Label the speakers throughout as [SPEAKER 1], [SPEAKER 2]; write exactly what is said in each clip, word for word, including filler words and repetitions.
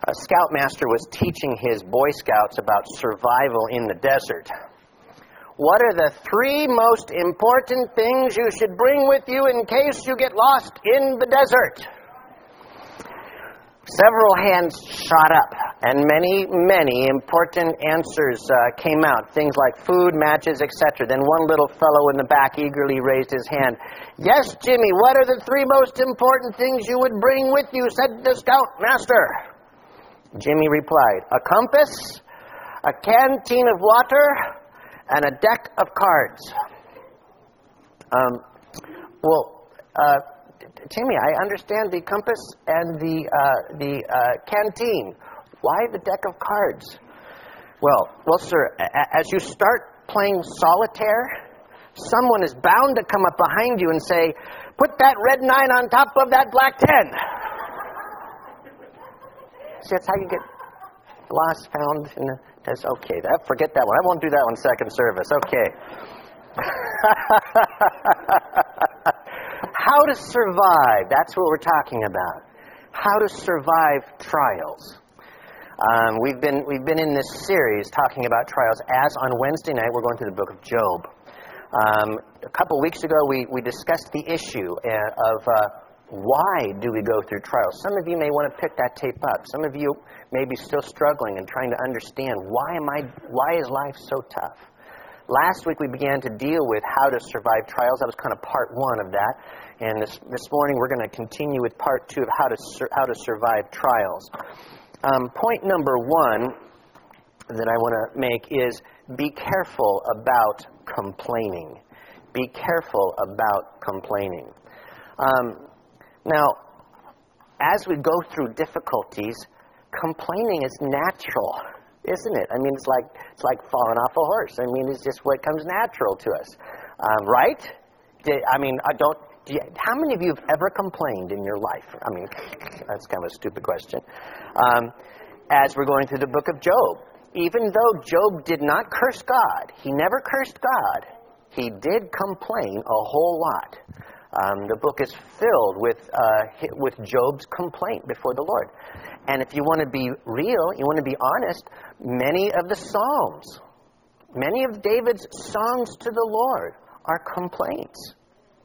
[SPEAKER 1] A scoutmaster was teaching his Boy Scouts about survival in the desert. What are the three most important things you should bring with you in case you get lost in the desert? Several hands shot up, and many, many important answers uh, came out. Things like food, matches, et cetera. Then one little fellow in the back eagerly raised his hand. Yes, Jimmy, what are the three most important things you would bring with you, said the scoutmaster. Jimmy replied, a compass, a canteen of water, and a deck of cards. Um, well, uh, Timmy, I understand the compass and the uh, the uh, canteen. Why the deck of cards? Well, well, sir, a- as you start playing solitaire, someone is bound to come up behind you and say, "Put that red nine on top of that black ten." See, that's how you get lost, found in the. That's okay. That forget that one. I won't do that one second service. Okay. How to survive. That's what we're talking about. How to survive trials. Um, we've been we've been in this series talking about trials. As on Wednesday night, we're going through the book of Job. Um, a couple weeks ago, we, we discussed the issue of uh, why do we go through trials. Some of you may want to pick that tape up. Some of you may be still struggling and trying to understand why am I why is life so tough. Last week we began to deal with how to survive trials. That was kind of part one of that. And this, this morning we're going to continue with part two of how to sur- how to survive trials. Um, point number one that I want to make is be careful about complaining. Be careful about complaining. Um, now, as we go through difficulties, complaining is natural. Isn't it? I mean, it's like it's like falling off a horse. I mean, it's just what comes natural to us, um, right? I mean, I don't. Do you, how many of you have ever complained in your life? I mean, that's kind of a stupid question. Um, as we're going through the book of Job, even though Job did not curse God, he never cursed God. He did complain a whole lot. Um, the book is filled with uh, with Job's complaint before the Lord. And if you want to be real, you want to be honest, many of the Psalms, many of David's songs to the Lord are complaints.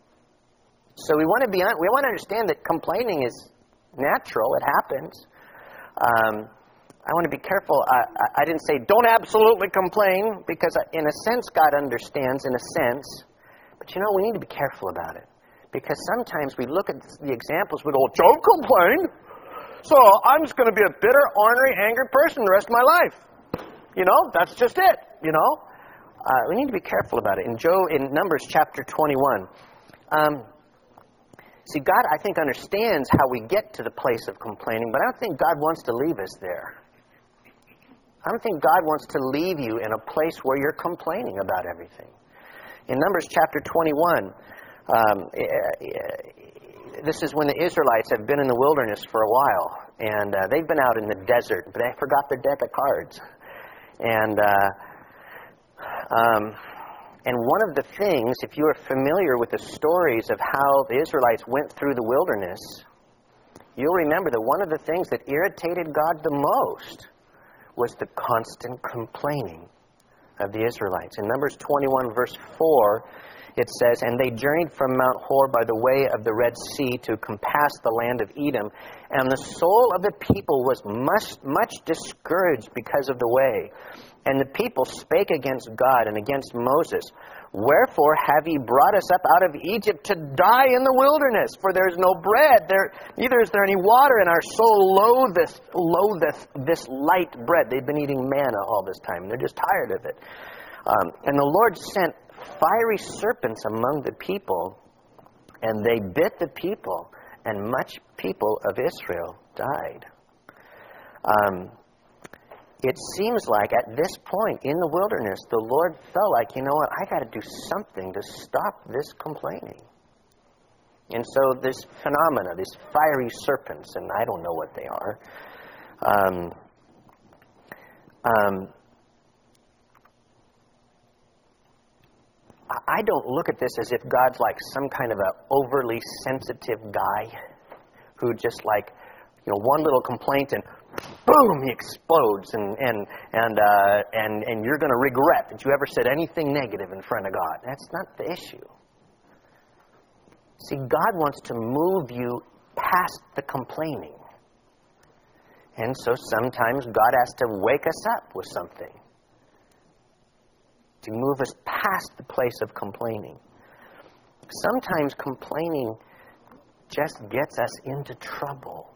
[SPEAKER 1] So we want to be we want to understand that complaining is natural. It happens. Um, I want to be careful. I, I, I didn't say don't absolutely complain, because in a sense God understands, in a sense. But you know, we need to be careful about it. Because sometimes we look at the examples with, oh, Job complained, so I'm just going to be a bitter, ornery, angry person the rest of my life. You know, that's just it, you know. Uh, we need to be careful about it. In Job, in Numbers chapter twenty-one, um, see, God, I think, understands how we get to the place of complaining, but I don't think God wants to leave us there. I don't think God wants to leave you in a place where you're complaining about everything. In Numbers chapter twenty-one, Um, this is when the Israelites have been in the wilderness for a while, and uh, they've been out in the desert, but they forgot their deck of cards. And uh, um, and one of the things, if you are familiar with the stories of how the Israelites went through the wilderness, you'll remember that one of the things that irritated God the most was the constant complaining of the Israelites. In Numbers twenty-one, verse four, it says, and they journeyed from Mount Hor by the way of the Red Sea to compass the land of Edom. And the soul of the people was much, much discouraged because of the way. And the people spake against God and against Moses. Wherefore have ye brought us up out of Egypt to die in the wilderness? For there is no bread, there neither is there any water, and our soul loatheth, loatheth this light bread. They've been eating manna all this time, and they're just tired of it. Um, and the Lord sent fiery serpents among the people, and they bit the people, and much people of Israel died. Um, it seems like at this point in the wilderness, the Lord felt like, you know what, I got to do something to stop this complaining. And so this phenomena, these fiery serpents, and I don't know what they are, um, um, I don't look at this as if God's like some kind of a overly sensitive guy who just like, you know, one little complaint and boom, he explodes, and and and uh, and and you're going to regret that you ever said anything negative in front of God. That's not the issue. See, God wants to move you past the complaining. And so sometimes God has to wake us up with something to move us past the place of complaining. Sometimes complaining just gets us into trouble.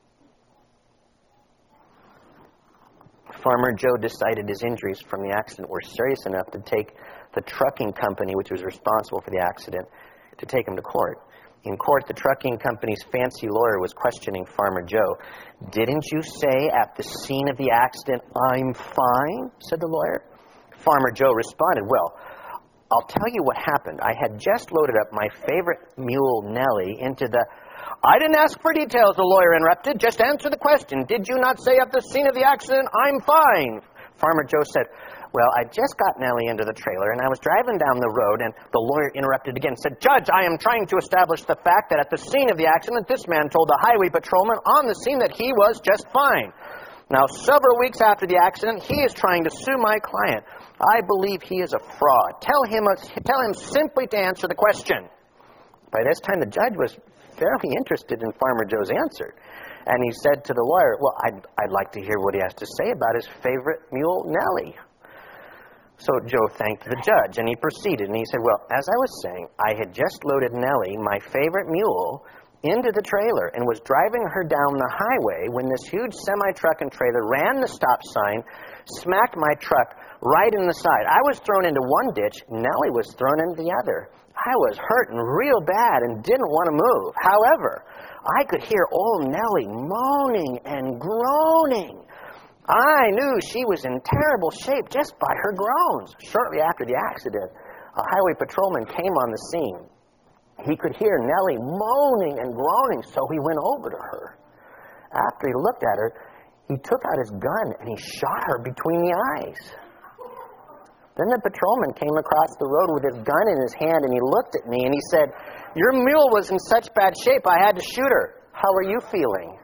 [SPEAKER 1] Farmer Joe decided his injuries from the accident were serious enough to take the trucking company, which was responsible for the accident, to take him to court. In court, the trucking company's fancy lawyer was questioning Farmer Joe. "Didn't you say at the scene of the accident, 'I'm fine'?" said the lawyer. Farmer Joe responded, "Well, I'll tell you what happened. I had just loaded up my favorite mule, Nellie, into the..." "I didn't ask for details," the lawyer interrupted. "Just answer the question. Did you not say at the scene of the accident, 'I'm fine'?" Farmer Joe said, "Well, I just got Nellie into the trailer, and I was driving down the road," and the lawyer interrupted again and said, "Judge, I am trying to establish the fact that at the scene of the accident, this man told the highway patrolman on the scene that he was just fine. Now, several weeks after the accident, he is trying to sue my client. I believe he is a fraud. Tell him, tell him simply to answer the question." By this time, the judge was fairly interested in Farmer Joe's answer. And he said to the lawyer, "Well, I'd, I'd like to hear what he has to say about his favorite mule, Nellie." So Joe thanked the judge, and he proceeded. And he said, "Well, as I was saying, I had just loaded Nellie, my favorite mule, into the trailer and was driving her down the highway when this huge semi-truck and trailer ran the stop sign, smacked my truck right in the side. I was thrown into one ditch, Nellie was thrown into the other. I was hurting real bad and didn't want to move. However, I could hear old Nellie moaning and groaning. I knew she was in terrible shape just by her groans. Shortly after the accident, a highway patrolman came on the scene. He could hear Nellie moaning and groaning, so he went over to her. After he looked at her, he took out his gun and he shot her between the eyes. Then the patrolman came across the road with his gun in his hand, and he looked at me and he said, "Your mule was in such bad shape, I had to shoot her. How are you feeling?"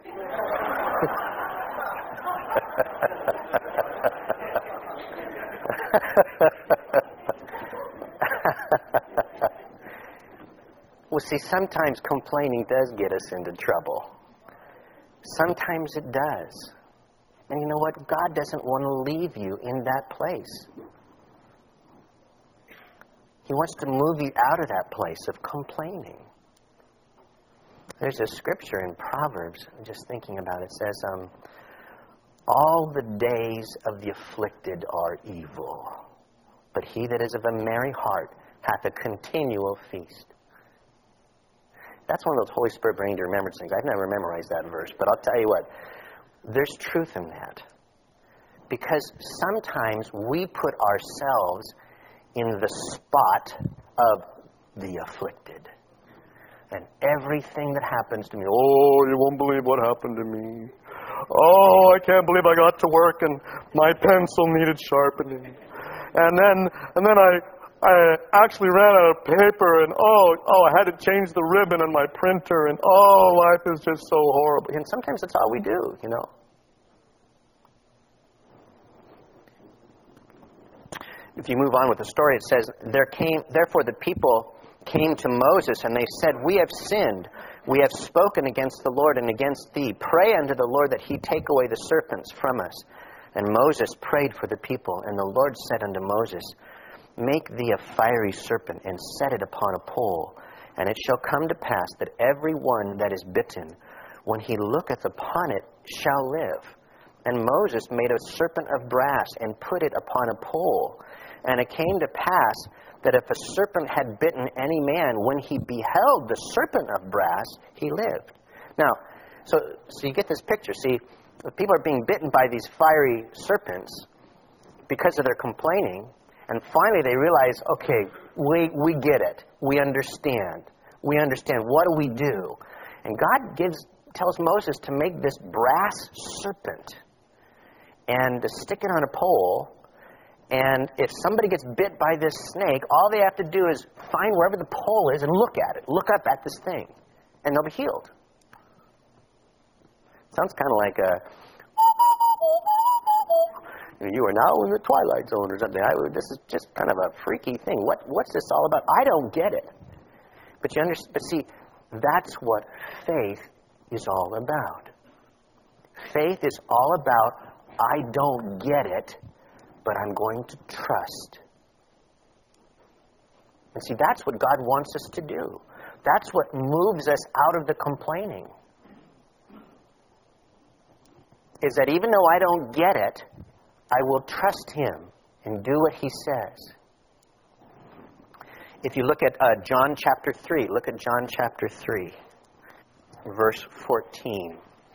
[SPEAKER 1] Well, see, sometimes complaining does get us into trouble. Sometimes it does. And you know what? God doesn't want to leave you in that place. He wants to move you out of that place of complaining. There's a scripture in Proverbs, I'm just thinking about it, it says, um, all the days of the afflicted are evil, but he that is of a merry heart hath a continual feast. That's one of those Holy Spirit bringing to remembrance things. I've never memorized that verse, but I'll tell you what, there's truth in that. Because sometimes we put ourselves in the spot of the afflicted. And everything that happens to me, "Oh, you won't believe what happened to me. Oh, I can't believe I got to work and my pencil needed sharpening. And then and then I I actually ran out of paper, and oh, oh, I had to change the ribbon on my printer, and oh, life is just so horrible." And sometimes that's all we do, you know. If you move on with the story, it says, "There came, therefore the people came to Moses, and they said, 'We have sinned. We have spoken against the Lord and against thee. Pray unto the Lord that he take away the serpents from us.' And Moses prayed for the people, and the Lord said unto Moses, 'Make thee a fiery serpent, and set it upon a pole. And it shall come to pass that every one that is bitten, when he looketh upon it, shall live.' And Moses made a serpent of brass, and put it upon a pole. And it came to pass that if a serpent had bitten any man, when he beheld the serpent of brass, he lived." Now, so so you get this picture. See, people are being bitten by these fiery serpents because of their complaining. And finally they realize, okay, we we get it. We understand. We understand. What do we do? And God gives tells Moses to make this brass serpent and to stick it on a pole. And if somebody gets bit by this snake, all they have to do is find wherever the pole is and look at it. Look up at this thing. And they'll be healed. Sounds kind of like a You are now in the twilight zone or something. I, this is just kind of a freaky thing. What, what's this all about? I don't get it. But you understand, but see, that's what faith is all about. Faith is all about, I don't get it, but I'm going to trust. And see, that's what God wants us to do. That's what moves us out of the complaining. Is that even though I don't get it, I will trust Him and do what He says. If you look at uh, John chapter three, look at John chapter three, verse fourteen.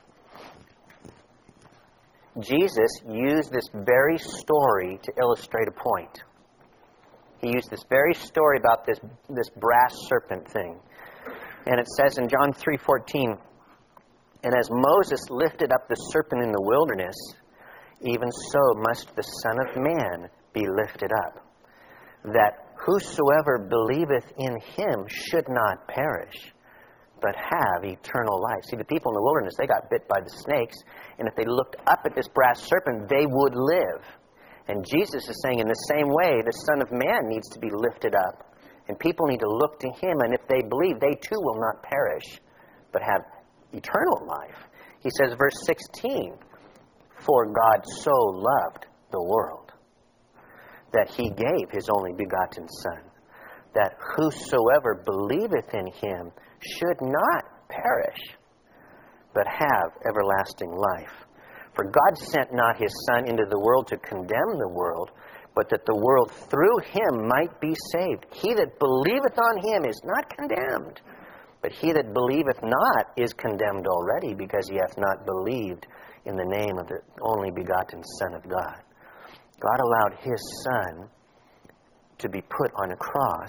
[SPEAKER 1] Jesus used this very story to illustrate a point. He used this very story about this, this brass serpent thing. And it says in John three fourteen, and as Moses lifted up the serpent in the wilderness, even so must the Son of Man be lifted up, that whosoever believeth in Him should not perish, but have eternal life. See, the people in the wilderness, they got bit by the snakes, and if they looked up at this brass serpent, they would live. And Jesus is saying in the same way, the Son of Man needs to be lifted up, and people need to look to Him, and if they believe, they too will not perish, but have eternal life. He says, verse sixteen, for God so loved the world, that He gave His only begotten Son, that whosoever believeth in Him should not perish, but have everlasting life. For God sent not His Son into the world to condemn the world, but that the world through Him might be saved. He that believeth on Him is not condemned, but he that believeth not is condemned already, because he hath not believed in the name of the only begotten Son of God. God allowed His Son to be put on a cross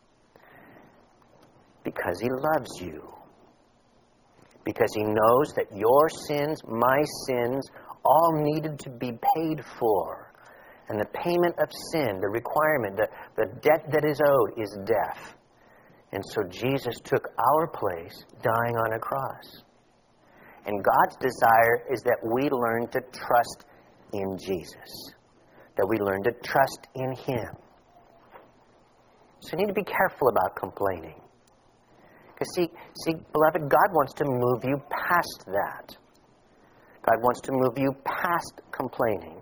[SPEAKER 1] because He loves you. Because He knows that your sins, my sins, all needed to be paid for. And the payment of sin, the requirement, the, the debt that is owed is death. And so Jesus took our place, dying on a cross. And God's desire is that we learn to trust in Jesus. That we learn to trust in Him. So you need to be careful about complaining. Because see, see, beloved, God wants to move you past that. God wants to move you past complaining.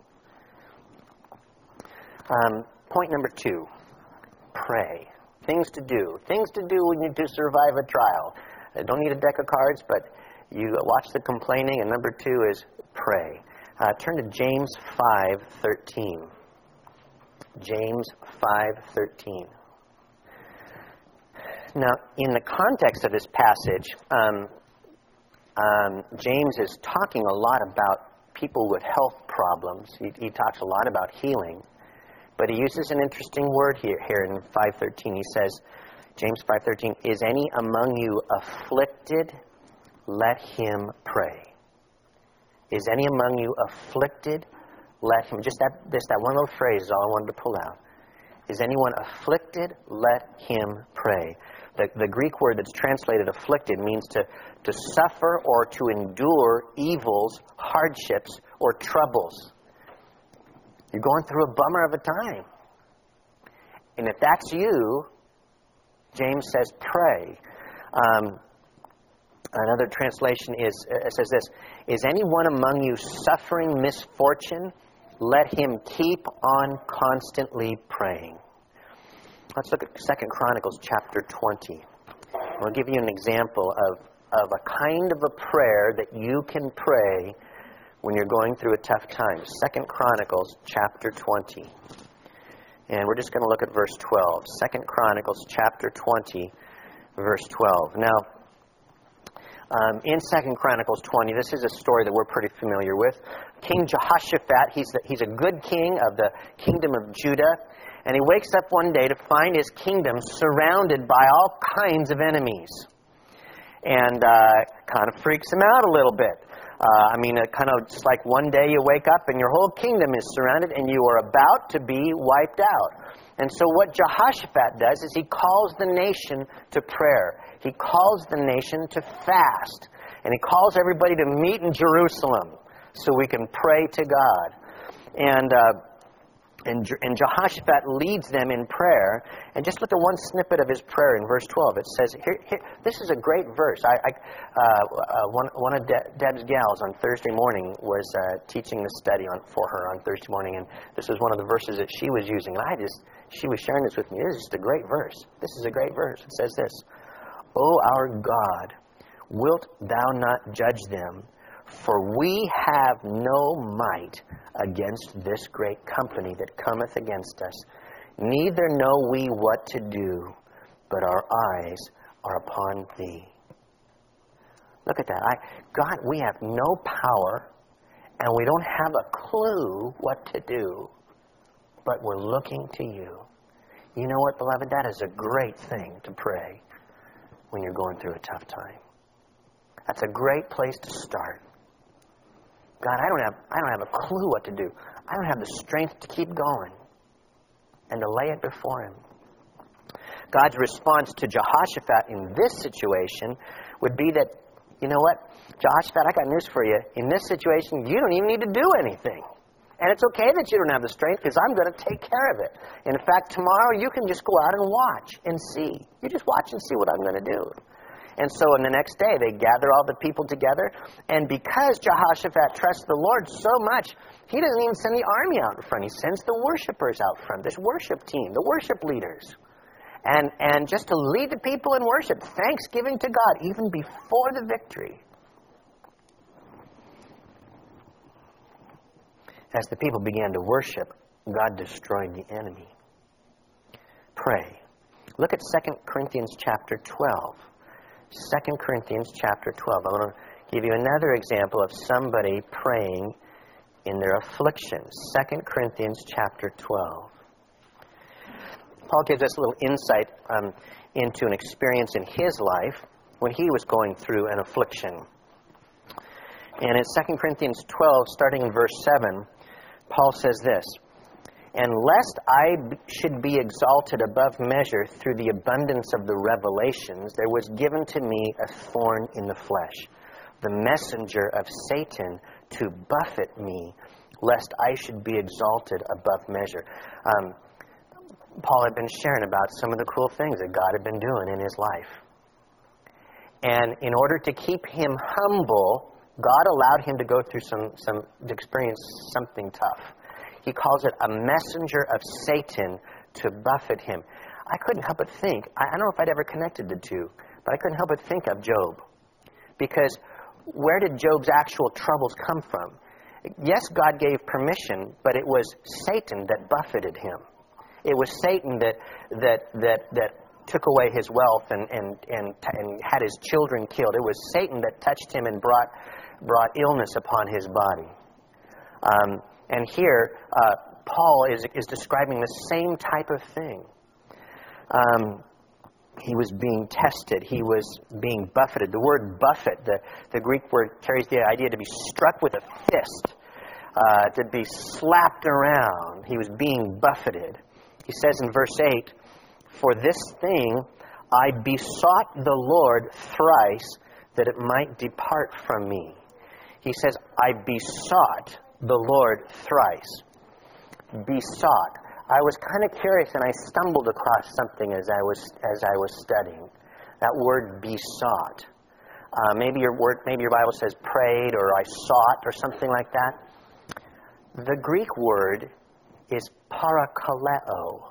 [SPEAKER 1] Um, point number two, pray. Things to do. Things to do when you do survive a trial. I don't need a deck of cards, but you watch the complaining. And number two is pray. Uh, turn to James five thirteen. James five thirteen. Now, in the context of this passage, um, um, James is talking a lot about people with health problems. He, he talks a lot about healing. But he uses an interesting word here, here in five thirteen. He says, James five thirteen, is any among you afflicted? Let him pray. Is any among you afflicted? Let him. Just that, just that one little phrase is all I wanted to pull out. Is anyone afflicted? Let him pray. The, the Greek word that's translated afflicted means to, to suffer or to endure evils, hardships, or troubles. You're going through a bummer of a time. And if that's you, James says, pray. Um, another translation is uh, says this, is anyone among you suffering misfortune? Let him keep on constantly praying. Let's look at Second Chronicles chapter twenty. I'll give you an example of, of a kind of a prayer that you can pray when you're going through a tough time. Second Chronicles chapter twenty. And we're just going to look at verse twelve. Second Chronicles chapter twenty, verse twelve. Now, um, in Second Chronicles twenty, this is a story that we're pretty familiar with. King Jehoshaphat, he's, the, he's a good king of the kingdom of Judah. And he wakes up one day to find his kingdom surrounded by all kinds of enemies. And uh, kind of freaks him out a little bit. Uh, I mean, it kind of just like one day you wake up and your whole kingdom is surrounded and you are about to be wiped out. And so what Jehoshaphat does is he calls the nation to prayer. He calls the nation to fast. And he calls everybody to meet in Jerusalem so we can pray to God. And uh, And, and Jehoshaphat leads them in prayer. And just look at one snippet of his prayer in verse twelve. It says, here, here, this is a great verse. I, I, uh, uh, one, one of De- Deb's gals on Thursday morning was uh, teaching the study on, for her on Thursday morning. And this was one of the verses that she was using. And I just, she was sharing this with me. This is just a great verse. This is a great verse. It says this, O our God, wilt thou not judge them? For we have no might against this great company that cometh against us. Neither know we what to do, but our eyes are upon thee. Look at that. I, God, we have no power, and we don't have a clue what to do, but we're looking to you. You know what, beloved? That is a great thing to pray when you're going through a tough time. That's a great place to start. God, I don't have I don't have a clue what to do. I don't have the strength to keep going and to lay it before Him. God's response to Jehoshaphat in this situation would be that, you know what, Jehoshaphat, I got news for you. In this situation, you don't even need to do anything. And it's okay that you don't have the strength because I'm going to take care of it. In fact, tomorrow you can just go out and watch and see. You just watch and see what I'm going to do. And so on the next day, they gather all the people together. And because Jehoshaphat trusts the Lord so much, he doesn't even send the army out in front. He sends the worshipers out front, this worship team, the worship leaders. And, and just to lead the people in worship, thanksgiving to God, even before the victory. As the people began to worship, God destroyed the enemy. Pray. Look at Second Corinthians chapter twelve. Second Corinthians chapter twelve. I want to give you another example of somebody praying in their affliction. Second Corinthians chapter twelve. Paul gives us a little insight um, into an experience in his life when he was going through an affliction. And in Second Corinthians twelve, starting in verse seven, Paul says this, And lest I should be exalted above measure through the abundance of the revelations, there was given to me a thorn in the flesh, the messenger of Satan to buffet me, lest I should be exalted above measure. Um, Paul had been sharing about some of the cool things that God had been doing in his life. And in order to keep him humble, God allowed him to go through some, some to experience something tough. He calls it a messenger of Satan to buffet him. I couldn't help but think, I don't know if I'd ever connected the two, but I couldn't help but think of Job. Because where did Job's actual troubles come from? Yes, God gave permission, but it was Satan that buffeted him. It was Satan that that that that took away his wealth and and and, and had his children killed. It was Satan that touched him and brought brought illness upon his body. Um, And here, uh, Paul is is describing the same type of thing. Um, he was being tested. He was being buffeted. The word buffet, the, the Greek word carries the idea to be struck with a fist, uh, to be slapped around. He was being buffeted. He says in verse eight, For this thing I besought the Lord thrice that it might depart from me. He says, I besought the Lord thrice. Besought. I was kind of curious, and I stumbled across something as I was as I was studying. That word besought. Uh, maybe your word, maybe your Bible says prayed, or I sought, or something like that. The Greek word is parakaleo.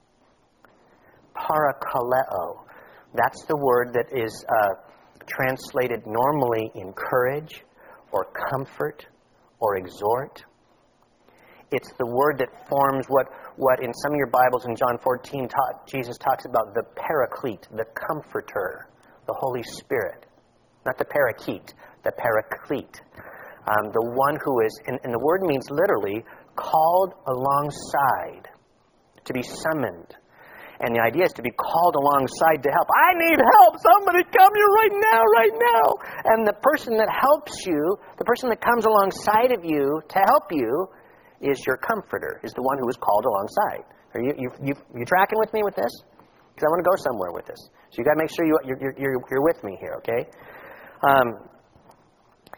[SPEAKER 1] Parakaleo. That's the word that is uh, translated normally encourage, or comfort, or exhort. It's the word that forms what, what in some of your Bibles in John fourteen, taught, Jesus talks about the paraclete, the comforter, the Holy Spirit. Not the parakeet, the paraclete. Um, the one who is, and, and the word means literally, called alongside, to be summoned. And the idea is to be called alongside to help. I need help! Somebody come here right now, right now! And the person that helps you, the person that comes alongside of you to help you, is your comforter, is the one who is called alongside. Are you you you, you tracking with me with this? Because I want to go somewhere with this. So you got to make sure you, you're, you're, you're with me here, okay? Um,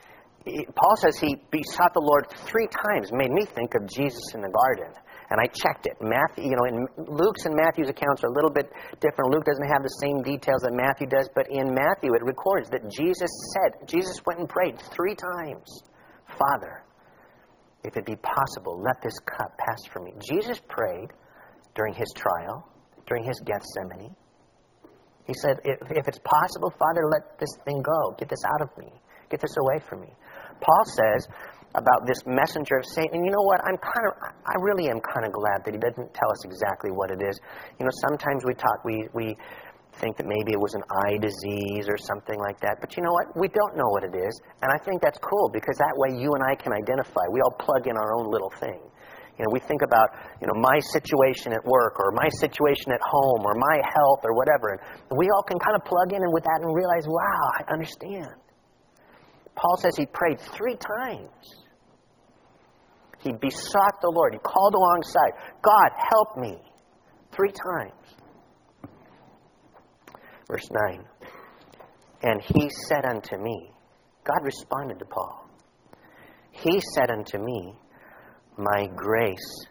[SPEAKER 1] he, Paul says he besought the Lord three times. Made me think of Jesus in the garden. And I checked it. Matthew, you know, in Luke's and Matthew's accounts are a little bit different. Luke doesn't have the same details that Matthew does, but in Matthew it records that Jesus said, Jesus went and prayed three times, Father, if it be possible, let this cup pass from me. Jesus prayed during his trial, during his Gethsemane. He said, if, if it's possible, Father, let this thing go. Get this out of me. Get this away from me. Paul says about this messenger of Satan, and you know what? I'm kind of, I really am kind of glad that he doesn't tell us exactly what it is. You know, sometimes we talk, we, we think that maybe it was an eye disease or something like that. But you know what? We don't know what it is. And I think that's cool because that way you and I can identify. We all plug in our own little thing. You know, we think about, you know, my situation at work or my situation at home or my health or whatever. And we all can kind of plug in with that and realize, wow, I understand. Paul says he prayed three times. He besought the Lord. He called alongside. God, help me. Three times. Verse nine. And he said unto me, God responded to Paul. He said unto me, my grace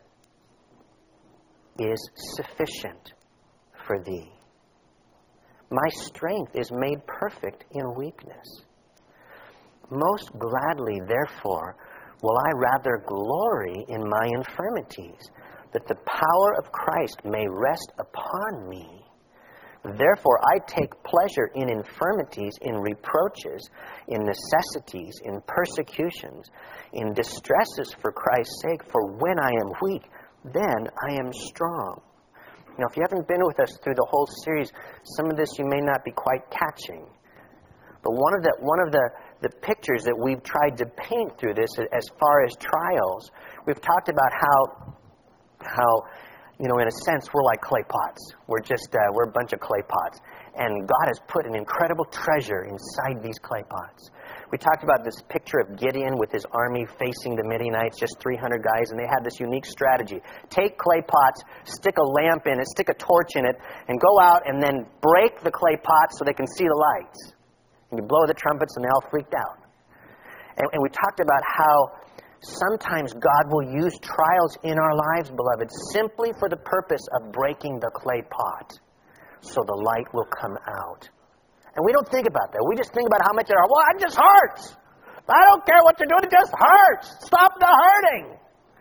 [SPEAKER 1] is sufficient for thee. My strength is made perfect in weakness. Most gladly, therefore, will I rather glory in my infirmities, that the power of Christ may rest upon me. Therefore, I take pleasure in infirmities, in reproaches, in necessities, in persecutions, in distresses for Christ's sake. For when I am weak, then I am strong. Now, if you haven't been with us through the whole series, some of this you may not be quite catching. But one of the one of the, the pictures that we've tried to paint through this, as far as trials, we've talked about how how. You know, in a sense, we're like clay pots. We're just, uh, we're a bunch of clay pots. And God has put an incredible treasure inside these clay pots. We talked about this picture of Gideon with his army facing the Midianites, just three hundred guys, and they had this unique strategy. Take clay pots, stick a lamp in it, stick a torch in it, and go out and then break the clay pots so they can see the lights. And you blow the trumpets and they all freaked out. And, and we talked about how sometimes God will use trials in our lives, beloved, simply for the purpose of breaking the clay pot so the light will come out. And we don't think about that. We just think about how much it hurts. Well, it just hurts. I don't care what you're doing. It just hurts. Stop the hurting.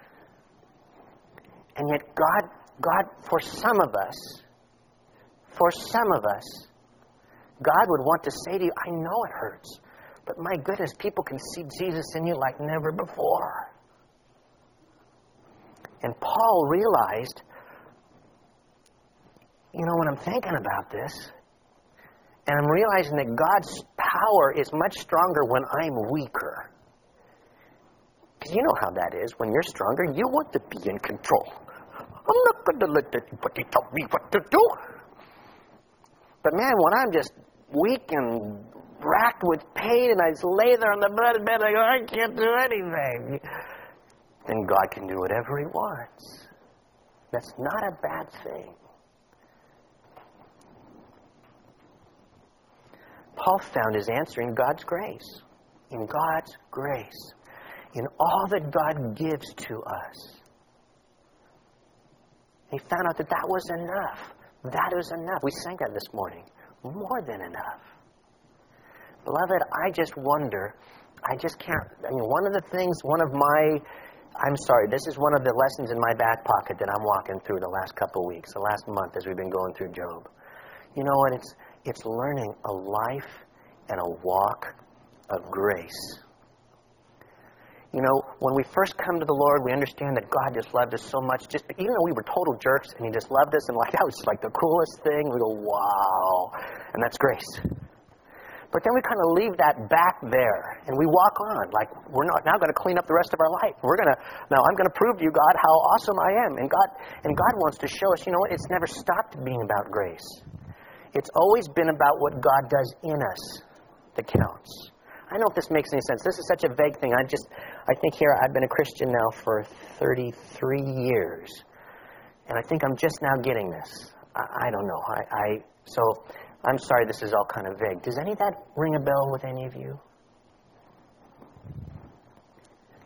[SPEAKER 1] And yet God, God, for some of us, for some of us, God would want to say to you, I know it hurts. But my goodness, people can see Jesus in you like never before. And Paul realized, you know, when I'm thinking about this, and I'm realizing that God's power is much stronger when I'm weaker. Because you know how that is. When you're stronger, you want to be in control. I'm not going to let anybody tell me what to do. But man, when I'm just weak and racked with pain, and I just lay there on the bed and I go, I can't do anything. Then God can do whatever He wants. That's not a bad thing. Paul found his answer in God's grace. In God's grace. In all that God gives to us. He found out that that was enough. That is enough. We sang that this morning. More than enough. Beloved, I just wonder, I just can't, I mean, one of the things, one of my, I'm sorry, this is one of the lessons in my back pocket that I'm walking through the last couple of weeks, the last month as we've been going through Job. You know what, it's, it's learning a life and a walk of grace. You know, when we first come to the Lord, we understand that God just loved us so much, just even though we were total jerks, and He just loved us, and like that was like the coolest thing. We go, wow, and that's grace. But then we kind of leave that back there, and we walk on like we're not now going to clean up the rest of our life. We're going to now I'm going to prove to you, God, how awesome I am, and God and God wants to show us. You know what? It's never stopped being about grace. It's always been about what God does in us that counts. I don't know if this makes any sense. This is such a vague thing. I just, I think here I've been a Christian now for thirty-three years. And I think I'm just now getting this. I, I don't know. I, I so I'm sorry this is all kind of vague. Does any of that ring a bell with any of you?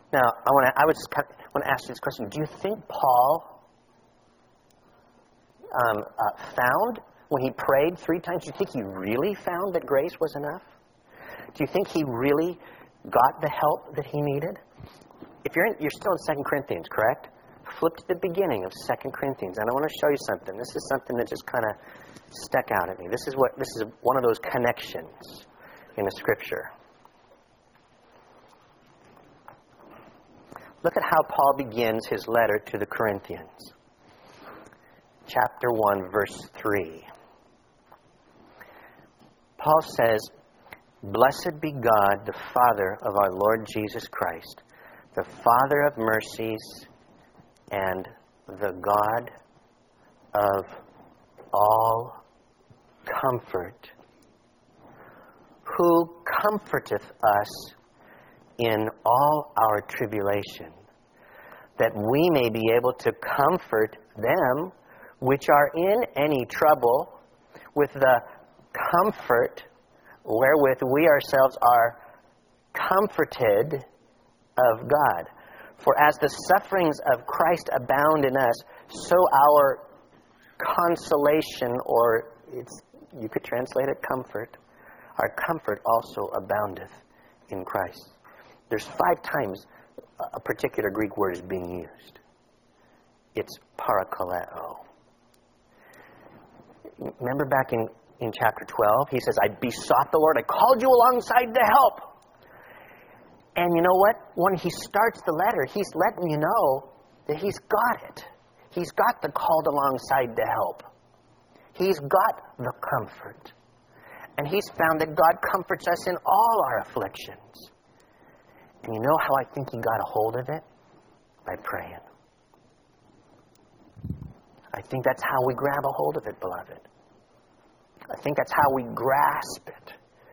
[SPEAKER 1] Now, I want to I was want to ask you this question. Do you think Paul um, uh, found, when he prayed three times, do you think he really found that grace was enough? Do you think he really got the help that he needed? If you're in, you're still in Second Corinthians, correct? Flip to the beginning of Second Corinthians, and I want to show you something. This is something that just kind of stuck out at me. This is what this is one of those connections in the Scripture. Look at how Paul begins his letter to the Corinthians. Chapter one, verse three. Paul says, "Blessed be God, the Father of our Lord Jesus Christ, the Father of mercies and the God of all comfort, who comforteth us in all our tribulation, that we may be able to comfort them which are in any trouble with the comfort wherewith we ourselves are comforted of God. For as the sufferings of Christ abound in us, so our consolation, or it's, you could translate it comfort, our comfort also aboundeth in Christ." There's five times a particular Greek word is being used. It's parakaleo. Remember back in, in chapter twelve, he says, "I besought the Lord, I called you alongside to help." And you know what? When he starts the letter, he's letting you know that he's got it. He's got the called alongside to help. He's got the comfort. And he's found that God comforts us in all our afflictions. And you know how I think he got a hold of it? By praying. I think that's how we grab a hold of it, beloved. I think that's how we grasp it.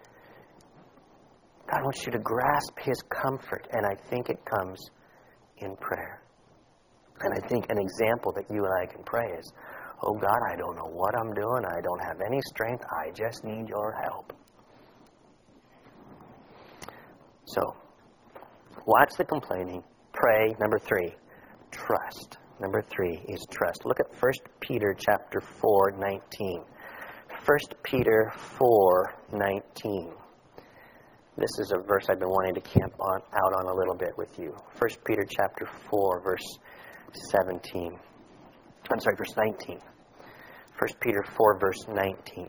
[SPEAKER 1] God wants you to grasp his comfort, and I think it comes in prayer. And I think an example that you and I can pray is, "Oh God, I don't know what I'm doing. I don't have any strength. I just need your help." So, watch the complaining. Pray. Number three, trust. Number three is trust. Look at First Peter chapter four, nineteen. First Peter four, nineteen. This is a verse I've been wanting to camp on, out on a little bit with you. First Peter chapter four, verse seventeen. I'm sorry, verse nineteen. First Peter four, verse nineteen.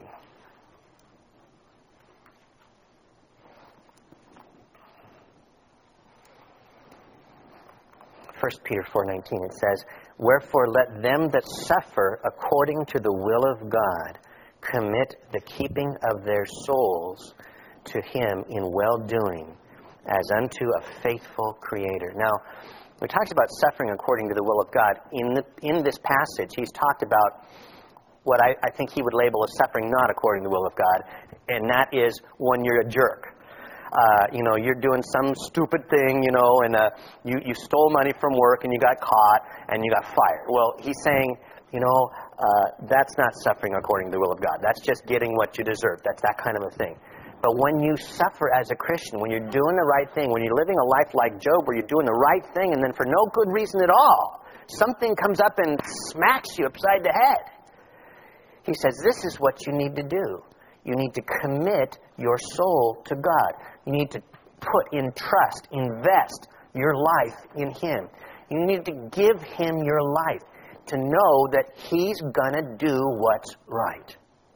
[SPEAKER 1] First Peter four nineteen, it says, "Wherefore let them that suffer according to the will of God commit the keeping of their souls to him in well-doing, as unto a faithful Creator." Now, we talked about suffering according to the will of God. In the, in this passage, he's talked about what I, I think he would label as suffering not according to the will of God, and that is when you're a jerk. Uh, you know, you're doing some stupid thing, you know, and uh, you, you stole money from work and you got caught and you got fired. Well, he's saying, you know, uh, that's not suffering according to the will of God. That's just getting what you deserve. That's that kind of a thing. But when you suffer as a Christian, when you're doing the right thing, when you're living a life like Job, where you're doing the right thing, and then for no good reason at all, something comes up and smacks you upside the head. He says, this is what you need to do. You need to commit your soul to God. You need to put in trust, invest your life in Him. You need to give Him your life to know that He's going to do what's right.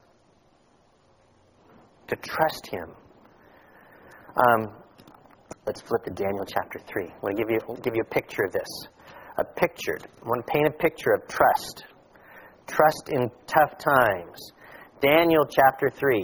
[SPEAKER 1] To trust Him. Um, let's flip to Daniel chapter three. I want to give you, give you a picture of this. A picture. I want to paint a picture of trust. Trust in tough times. Daniel chapter three.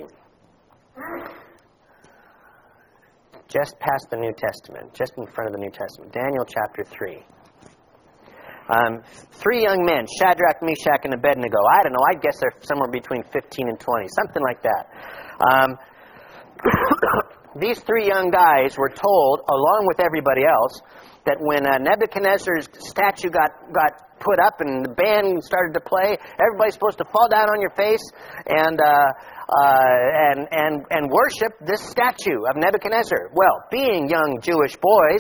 [SPEAKER 1] Just past the New Testament. Just in front of the New Testament. Daniel chapter three. Um, three young men, Shadrach, Meshach, and Abednego. I don't know, I guess they're somewhere between fifteen and twenty. Something like that. Um, these three young guys were told, along with everybody else, that when uh, Nebuchadnezzar's statue got, got put up and the band started to play, everybody's supposed to fall down on your face and uh, uh, and and and worship this statue of Nebuchadnezzar. Well, being young Jewish boys,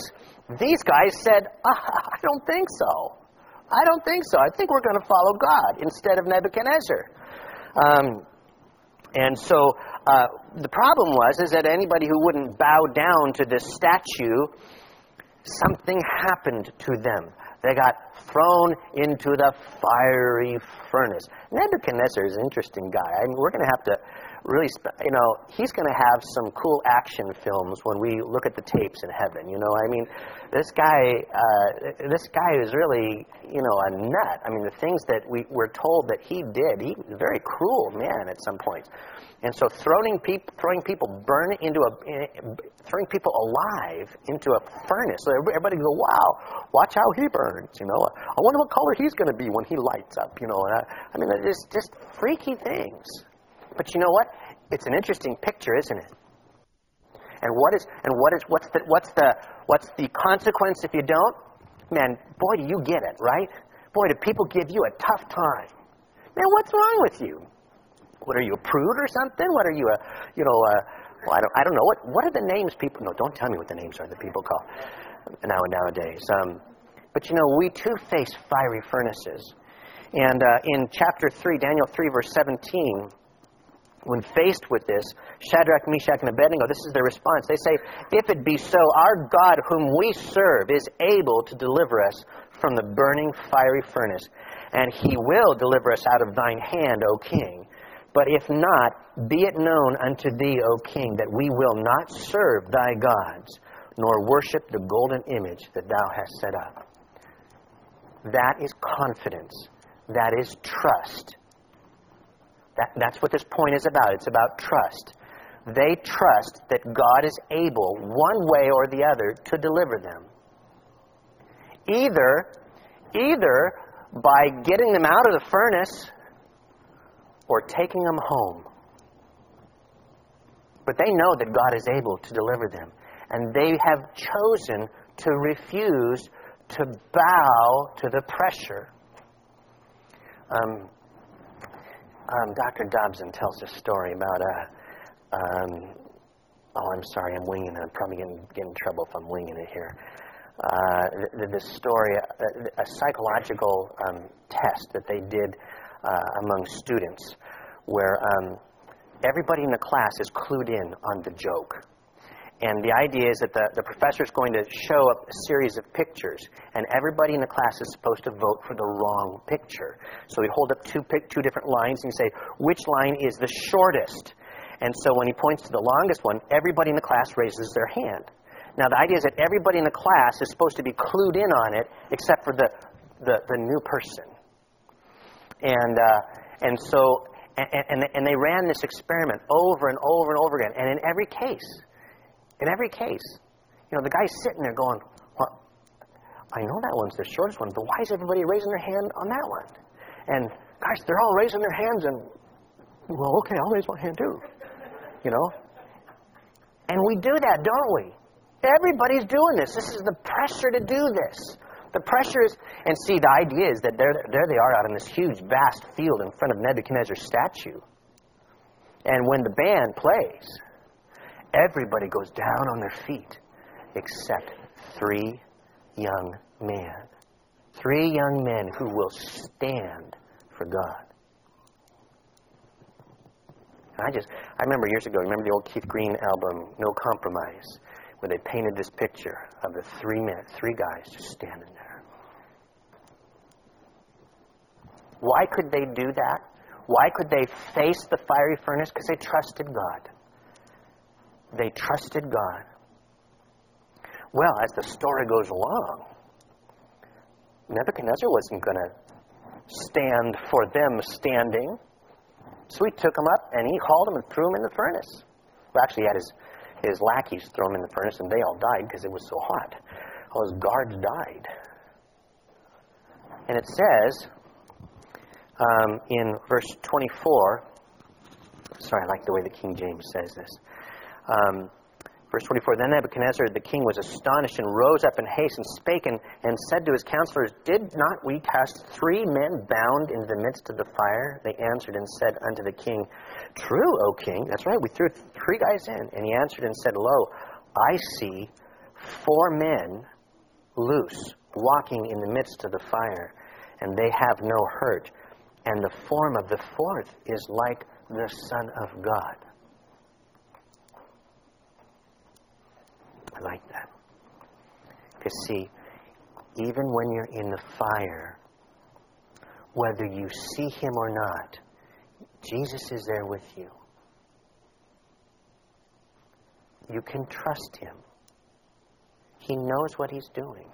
[SPEAKER 1] These guys said, ah, I don't think so. I don't think so. I think we're going to follow God instead of Nebuchadnezzar. Um, and so uh, the problem was is that anybody who wouldn't bow down to this statue, something happened to them. They got thrown into the fiery furnace. Nebuchadnezzar is an interesting guy. I mean, we're going to have to really, sp- you know, he's going to have some cool action films when we look at the tapes in heaven. You know, I mean, this guy, uh, this guy is really, you know, a nut. I mean, the things that we were told that he did, he was a very cruel man at some point. And so throwing people, throwing people burn into a, throwing people alive into a furnace. So everybody go, wow, watch how he burns. You know, I wonder what color he's going to be when he lights up. You know, and I, I mean, it's just freaky things. But you know what? It's an interesting picture, isn't it? And what is and what is what's the what's the what's the consequence if you don't? Man, boy, do you get it, right? Boy, do people give you a tough time. Man, what's wrong with you? What are you, a prude or something? What are you, a you know? A, well, I don't I don't know what what are the names people? No, don't tell me what the names are that people call now nowadays. Um, but you know, we too face fiery furnaces. And uh, in chapter three, Daniel three, verse seventeen. When faced with this, Shadrach, Meshach, and Abednego, this is their response. They say, if it be so, our God whom we serve is able to deliver us from the burning fiery furnace, and he will deliver us out of thine hand, O king. But if not, be it known unto thee, O king, that we will not serve thy gods, nor worship the golden image that thou hast set up. That is confidence. That is trust. That, that's what this point is about. It's about trust. They trust that God is able, one way or the other, to deliver them. Either, either by getting them out of the furnace or taking them home. But they know that God is able to deliver them. And they have chosen to refuse to bow to the pressure. Um... Um, Doctor Dobson tells a story about a, um, oh, I'm sorry, I'm winging it. I'm probably going to get in trouble if I'm winging it here. Uh, th- this story, a, a psychological um, test that they did uh, among students where um, everybody in the class is clued in on the joke. And the idea is that the, the professor is going to show up a series of pictures, and everybody in the class is supposed to vote for the wrong picture. So he'd hold up two pic, two different lines, and he'd say, which line is the shortest? And so when he points to the longest one, everybody in the class raises their hand. Now the idea is that everybody in the class is supposed to be clued in on it, except for the, the, the new person. And uh, and so, and, and, and they ran this experiment over and over and over again, and in every case, In every case, you know, the guy's sitting there going, well, I know that one's the shortest one, but why is everybody raising their hand on that one? And, gosh, they're all raising their hands, and, well, okay, I'll raise my hand too. You know? And we do that, don't we? Everybody's doing this. This is the pressure to do this. The pressure is, and see, the idea is that there, there they are out in this huge, vast field in front of Nebuchadnezzar's statue. And when the band plays, everybody goes down on their feet except three young men. Three young men who will stand for God. And I just, I remember years ago, remember the old Keith Green album, No Compromise, where they painted this picture of the three men, three guys just standing there. Why could they do that? Why could they face the fiery furnace? Because they trusted God. They trusted God. Well, as the story goes along, Nebuchadnezzar wasn't going to stand for them standing. So he took them up and he hauled them and threw them in the furnace. Well, actually, he had his, his lackeys throw them in the furnace, and they all died because it was so hot. All his guards died. And it says um, in verse twenty-four, sorry, I like the way the King James says this. Um, verse twenty-four, then Nebuchadnezzar the king was astonished and rose up in haste and spake and, and said to his counselors, did not we cast three men bound into the midst of the fire? They answered and said unto the king, true, O king. That's right, we threw three guys in. And he answered and said, lo, I see four men loose, walking in the midst of the fire, and they have no hurt. And the form of the fourth is like the Son of God. I like that. Because see, even when you're in the fire, whether you see Him or not, Jesus is there with you. You can trust Him. He knows what He's doing.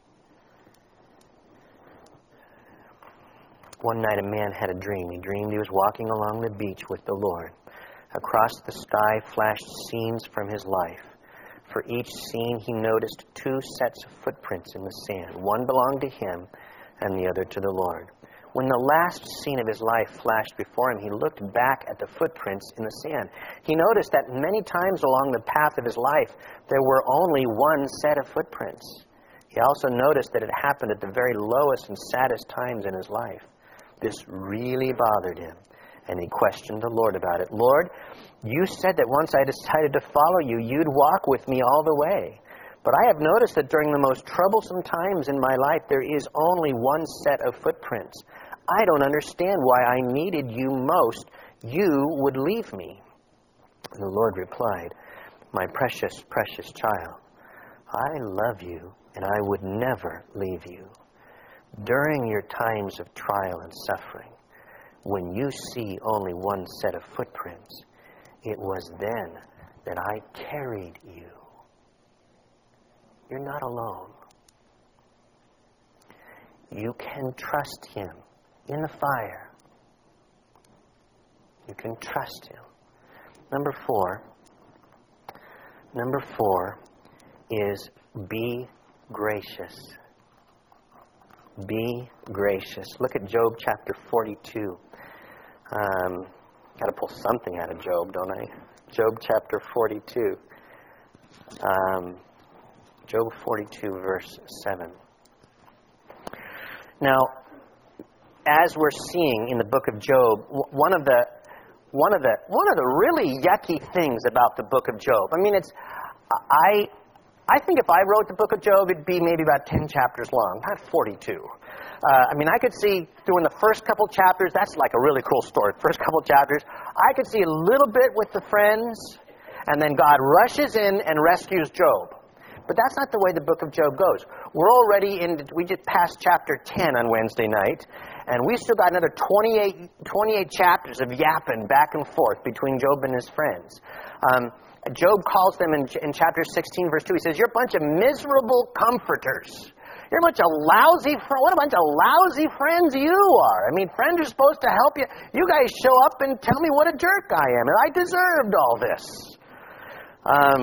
[SPEAKER 1] One night a man had a dream. He dreamed he was walking along the beach with the Lord. Across the sky flashed scenes from his life. For each scene he noticed two sets of footprints in the sand. One belonged to him and the other to the Lord. When the last scene of his life flashed before him, he looked back at the footprints in the sand. He noticed that many times along the path of his life, there were only one set of footprints. He also noticed that it happened at the very lowest and saddest times in his life. This really bothered him, and he questioned the Lord about it. Lord, you said that once I decided to follow you, you'd walk with me all the way. But I have noticed that during the most troublesome times in my life, there is only one set of footprints. I don't understand why I needed you most. You would leave me. And the Lord replied, my precious, precious child, I love you, and I would never leave you. During your times of trial and suffering, when you see only one set of footprints, it was then that I carried you. You're not alone. You can trust Him in the fire. You can trust Him. Number four. Number four is be gracious. Be gracious. Look at Job chapter forty-two. Um, got to pull something out of Job, don't I? Job chapter forty-two. Um, Job forty-two, verse seven. Now, as we're seeing in the book of Job, one of the one of the one of the really yucky things about the book of Job. I mean, it's I. I think if I wrote the book of Job, it'd be maybe about ten chapters long, not forty-two. Uh, I mean, I could see doing the first couple chapters, that's like a really cool story. First couple chapters, I could see a little bit with the friends, and then God rushes in and rescues Job. But that's not the way the book of Job goes. We're already in, we just passed chapter ten on Wednesday night, and we still got another twenty-eight, twenty-eight chapters of yapping back and forth between Job and his friends. Um, Job calls them in, in chapter sixteen, verse two. He says, you're a bunch of miserable comforters. You're a bunch of lousy, what a bunch of lousy friends you are. I mean, friends are supposed to help you. You guys show up and tell me what a jerk I am, and I deserved all this. Um,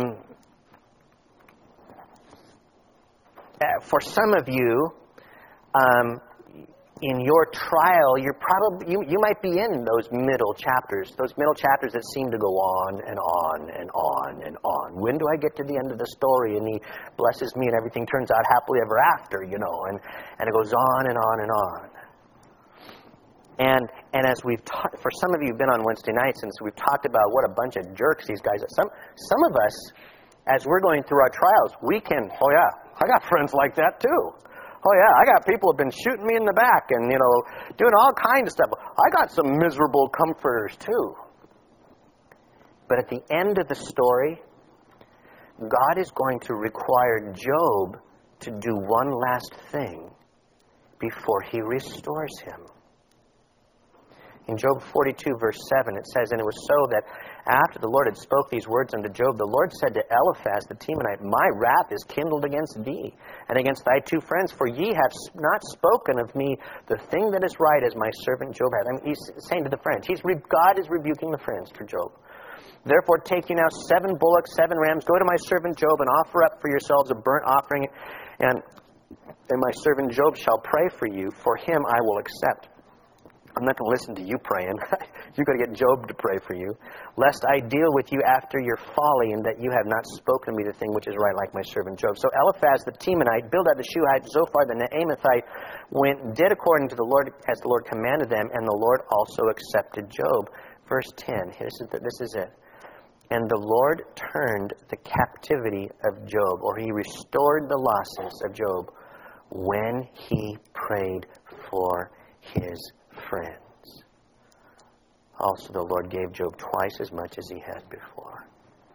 [SPEAKER 1] for some of you, um, in your trial, you're probably you, you might be in those middle chapters, those middle chapters that seem to go on and on and on and on. When do I get to the end of the story and He blesses me and everything turns out happily ever after, you know? And, and it goes on and on and on. And and as we've talked, for some of you who've been on Wednesday nights, and so we've talked about what a bunch of jerks these guys are. Some some of us, as we're going through our trials, we can. Oh yeah, I got friends like that too. Oh, yeah, I got people who have been shooting me in the back and, you know, doing all kinds of stuff. I got some miserable comforters, too. But at the end of the story, God is going to require Job to do one last thing before He restores him. In Job forty-two, verse seven, it says, and it was so that after the Lord had spoke these words unto Job, the Lord said to Eliphaz the Temanite, my wrath is kindled against thee, and against thy two friends, for ye have not spoken of me the thing that is right, as my servant Job hath. I mean, he's saying to the friends, he's re- God is rebuking the friends for Job. Therefore take you now seven bullocks, seven rams, go to my servant Job, and offer up for yourselves a burnt offering, and, and my servant Job shall pray for you. For him I will accept. I'm not going to listen to you praying. You've got to get Job to pray for you. Lest I deal with you after your folly, and that you have not spoken to me the thing which is right, like my servant Job. So Eliphaz the Temanite, Bildad the Shuhite, Zophar the Naamathite, went and did according to the Lord, as the Lord commanded them, and the Lord also accepted Job. Verse ten, this is, the, this is it. And the Lord turned the captivity of Job, or he restored the losses of Job when he prayed for his friends. Also, the Lord gave Job twice as much as he had before.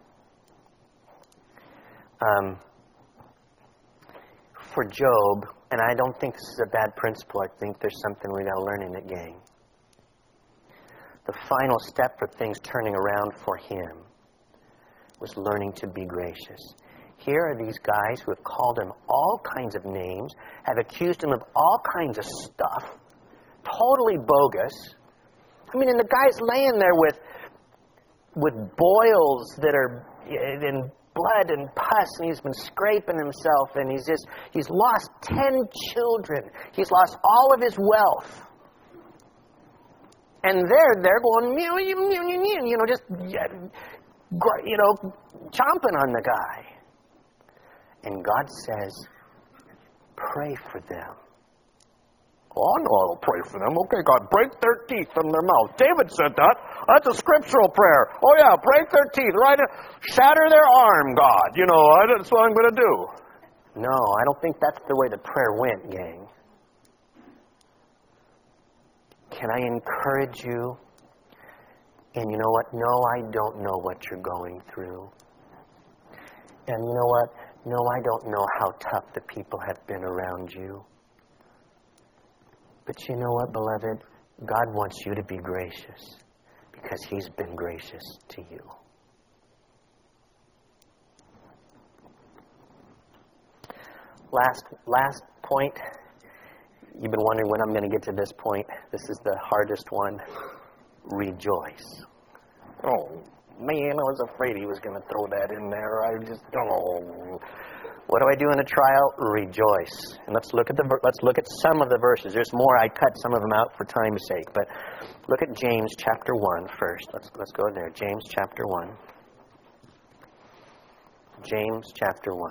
[SPEAKER 1] Um, for Job, and I don't think this is a bad principle, I think there's something we got to learn in it, gang. The final step for things turning around for him was learning to be gracious. Here are these guys who have called him all kinds of names, have accused him of all kinds of stuff, totally bogus. I mean, and the guy's laying there with with boils that are in blood and pus, and he's been scraping himself, and he's just he's lost ten children. He's lost all of his wealth. And they're they're going, meow, meow, meow, meow, you know, just you know, chomping on the guy. And God says, pray for them. Oh, I know I'll pray for them. Okay, God, break their teeth from their mouth. David said that. That's a scriptural prayer. Oh, yeah, break their teeth. Right? Shatter their arm, God. You know, that's what I'm going to do. No, I don't think that's the way the prayer went, gang. Can I encourage you? And you know what? No, I don't know what you're going through. And you know what? No, I don't know how tough the people have been around you. But you know what, beloved? God wants you to be gracious because He's been gracious to you. Last, last point. You've been wondering when I'm going to get to this point. This is the hardest one. Rejoice. Oh, man, I was afraid he was going to throw that in there. I just, oh. What do I do in a trial? Rejoice. And let's look at the let's look at some of the verses. There's more. I cut some of them out for time's sake. But look at James chapter one first. Let's let's go there. James chapter one. James chapter one.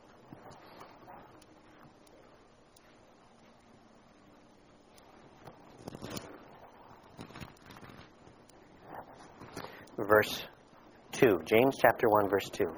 [SPEAKER 1] Verse two. James chapter one, verse two.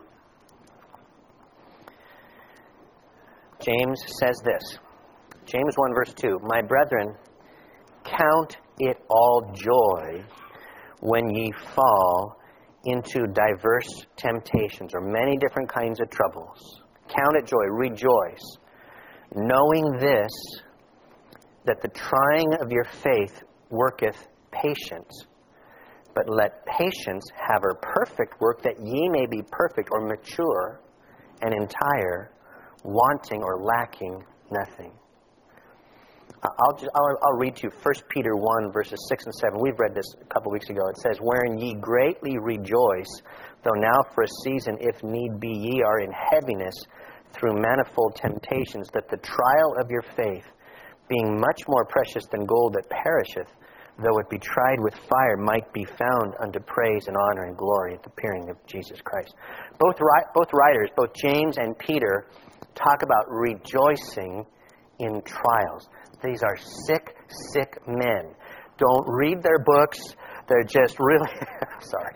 [SPEAKER 1] James says this. James one, verse two. My brethren, count it all joy when ye fall into diverse temptations, or many different kinds of troubles. Count it joy. Rejoice. Knowing this, that the trying of your faith worketh patience. But let patience have her perfect work, that ye may be perfect or mature and entire, wanting or lacking nothing. I'll, just, I'll, I'll read to you First Peter one, verses six and seven. We've read this a couple weeks ago. It says, wherein ye greatly rejoice, though now for a season, if need be, ye are in heaviness through manifold temptations, that the trial of your faith, being much more precious than gold that perisheth, though it be tried with fire, might be found unto praise and honor and glory at the appearing of Jesus Christ. Both, both writers, both James and Peter, talk about rejoicing in trials. These are sick, sick men. Don't read their books. They're just really... Sorry.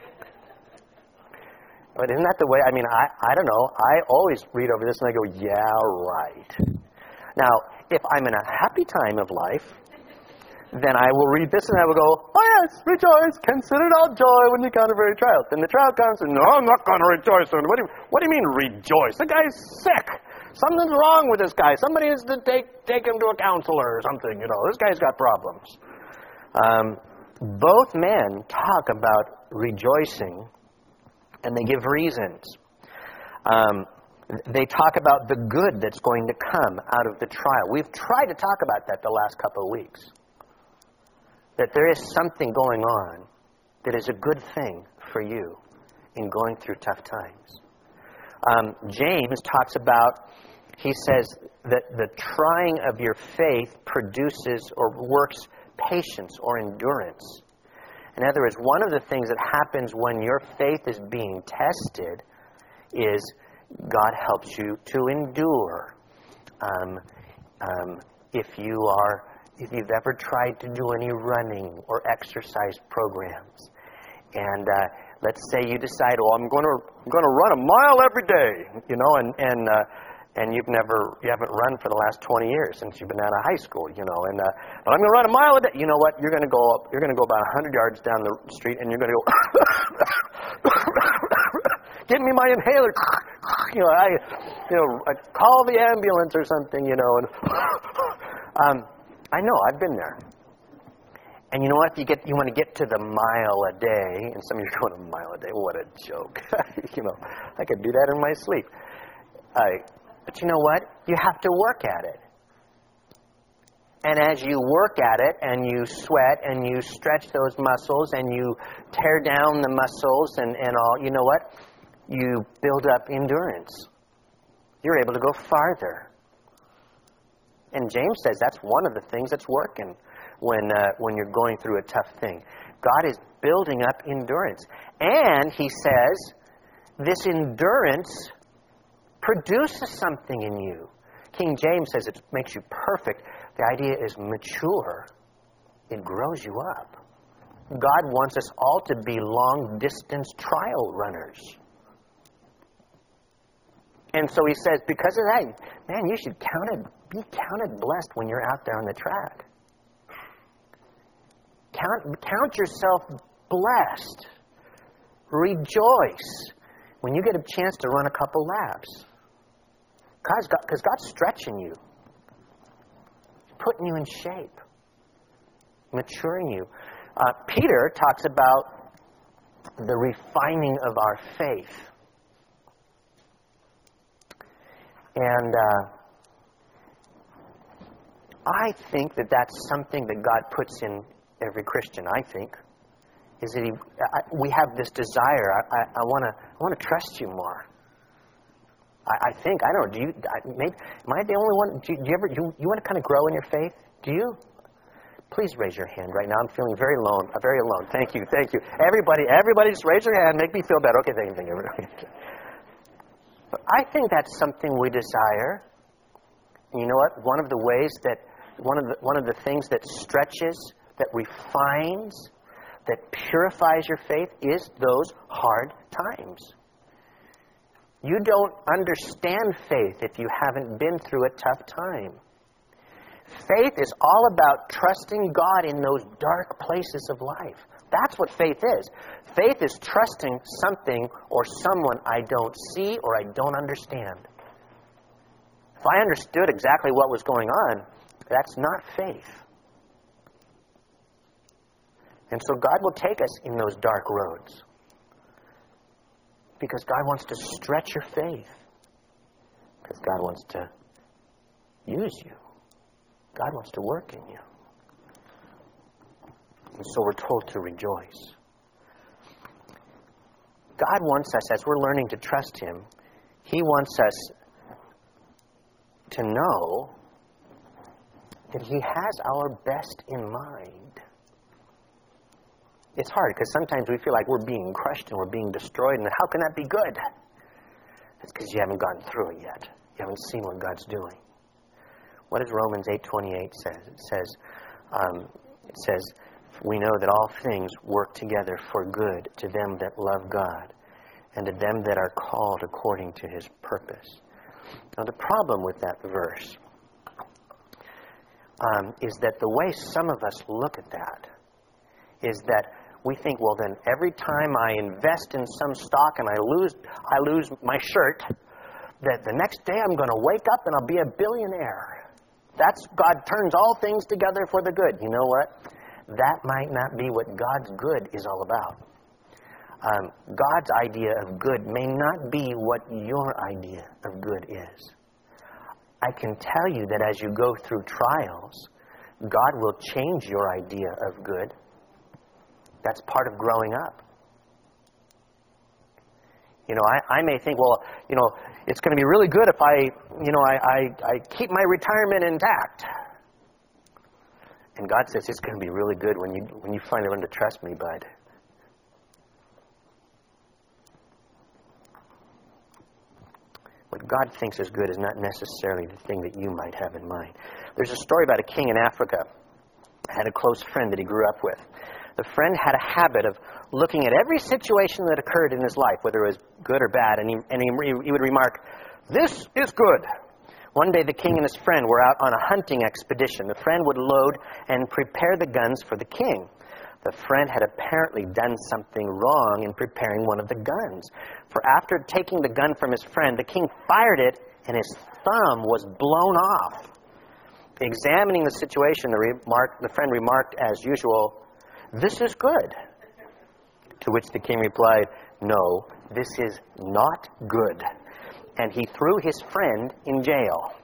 [SPEAKER 1] But isn't that the way? I mean, I, I don't know. I always read over this and I go, yeah, right. Now, if I'm in a happy time of life, then I will read this and I will go, oh yes, rejoice, consider it all joy when you encounter very trials. Then the trial comes and, no, I'm not going to rejoice. What do, you, what do you mean rejoice? The guy's sick. Something's wrong with this guy. Somebody needs to take, take him to a counselor or something. You know, this guy's got problems. Um, both men talk about rejoicing and they give reasons. Um, they talk about the good that's going to come out of the trial. We've tried to talk about that the last couple of weeks. That there is something going on that is a good thing for you in going through tough times. Um, James talks about, he says that the trying of your faith produces or works patience or endurance. In other words, one of the things that happens when your faith is being tested is God helps you to endure. Um, um, if you are If you've ever tried to do any running or exercise programs, and uh, let's say you decide, well, I'm going to I'm going to run a mile every day, you know, and and uh, and you've never you haven't run for the last twenty years since you've been out of high school, you know, and uh, but I'm going to run a mile a day. You know what? You're going to go up. You're going to go about one hundred yards down the street, and you're going to go. Give me my inhaler. You know, I, you know, I call the ambulance or something. You know, and um, I know I've been there. And you know what? You get you want to get to the mile a day, and some of you are going a mile a day. What a joke! You know, I could do that in my sleep. Uh, but you know what? You have to work at it. And as you work at it, and you sweat, and you stretch those muscles, and you tear down the muscles, and, and all, you know what? You build up endurance. You're able to go farther. And James says that's one of the things that's working when uh, when you're going through a tough thing. God is building up endurance. And he says this endurance produces something in you. King James says it makes you perfect. The idea is mature. It grows you up. God wants us all to be long-distance trial runners. And so he says, because of that, man, you should count it, be counted blessed when you're out there on the track. Count, count yourself blessed. Rejoice when you get a chance to run a couple laps. God's got, because God's stretching you. He's putting you in shape. Maturing you. Uh, Peter talks about the refining of our faith. And uh, I think that that's something that God puts in every Christian, I think. Is that he, I, we have this desire. I, I, I want to I want to trust you more. I, I think, I don't know, do you, I, maybe, am I the only one? Do you, do you ever, you, you want to kind of grow in your faith? Do you? Please raise your hand right now. I'm feeling very alone. Uh, very alone. Thank you. Thank you. Everybody, everybody just raise your hand. Make me feel better. Okay, thank you. Thank you. But I think that's something we desire. And you know what? One of the ways that, one of the, one of the things that stretches, that refines, that purifies your faith is those hard times. You don't understand faith if you haven't been through a tough time. Faith is all about trusting God in those dark places of life. That's what faith is. Faith is trusting something or someone I don't see or I don't understand. If I understood exactly what was going on, that's not faith. And so God will take us in those dark roads. Because God wants to stretch your faith. Because God wants to use you. God wants to work in you. And so we're told to rejoice. God wants us, as we're learning to trust Him, He wants us to know that He has our best in mind. It's hard because sometimes we feel like we're being crushed and we're being destroyed, and how can that be good? It's because you haven't gone through it yet. You haven't seen what God's doing. What does Romans eight twenty-eight says? It says, um, it says, we know that all things work together for good to them that love God and to them that are called according to His purpose. Now the problem with that verse um, is that the way some of us look at that is that we think, well, then every time I invest in some stock and I lose, I lose my shirt, that the next day I'm going to wake up and I'll be a billionaire. That's God turns all things together for the good. You know what? That might not be what God's good is all about. Um, God's idea of good may not be what your idea of good is. I can tell you that as you go through trials, God will change your idea of good. That's part of growing up. You know, I, I may think, well, you know, it's going to be really good if I, you know, I, I, I keep my retirement intact. And God says it's going to be really good when you when you finally learn to trust me, bud. What God thinks is good is not necessarily the thing that you might have in mind. There's a story about a king in Africa. I had a close friend that he grew up with. The friend had a habit of looking at every situation that occurred in his life, whether it was good or bad, and he, and he, he would remark, "This is good." One day the king and his friend were out on a hunting expedition. The friend would load and prepare the guns for the king. The friend had apparently done something wrong in preparing one of the guns. For after taking the gun from his friend, the king fired it, and his thumb was blown off. Examining the situation, the, remark, the friend remarked, as usual, "This is good." To which the king replied, "No, this is not good." And he threw his friend in jail.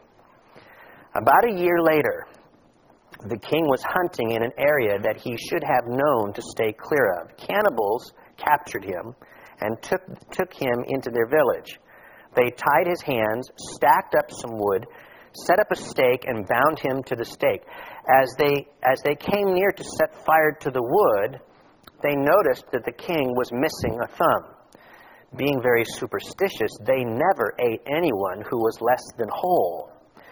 [SPEAKER 1] About a year later, the king was hunting in an area that he should have known to stay clear of. Cannibals captured him and took, took him into their village. They tied his hands, stacked up some wood, set up a stake, and bound him to the stake. As they, as they came near to set fire to the wood, they noticed that the king was missing a thumb. Being very superstitious, they never ate anyone who was less than whole.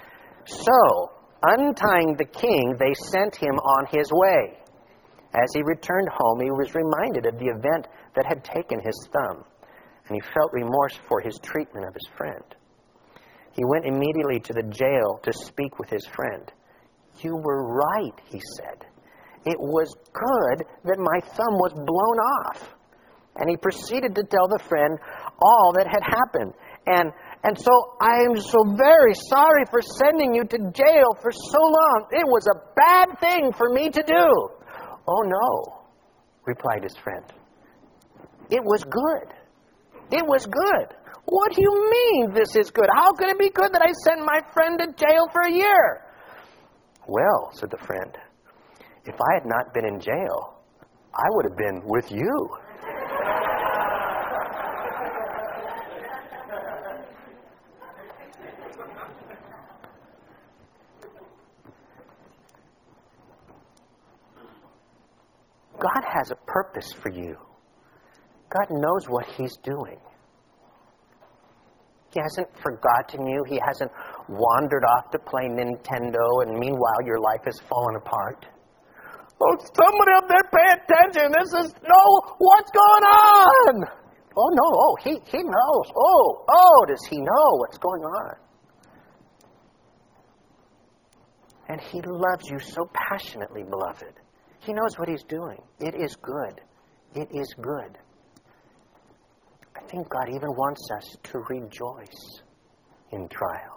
[SPEAKER 1] So, untying the king, they sent him on his way. As he returned home, he was reminded of the event that had taken his thumb, and he felt remorse for his treatment of his friend. He went immediately to the jail to speak with his friend. "You were right," he said. "It was good that my thumb was blown off." And he proceeded to tell the friend all that had happened. And and so I am so very sorry for sending you to jail for so long. It was a bad thing for me to do. "Oh no," replied his friend. "It was good. It was good." "What do you mean this is good? How could it be good that I sent my friend to jail for a year?" "Well," said the friend, "if I had not been in jail, I would have been with you." God has a purpose for you. God knows what He's doing. He hasn't forgotten you. He hasn't wandered off to play Nintendo, and meanwhile your life has fallen apart. "Oh, somebody up there pay attention. This is, no, what's going on?" "Oh, no, oh, he, he knows. Oh, oh, does He know what's going on?" And He loves you so passionately, beloved. He knows what He's doing. It is good. It is good. I think God even wants us to rejoice in trial.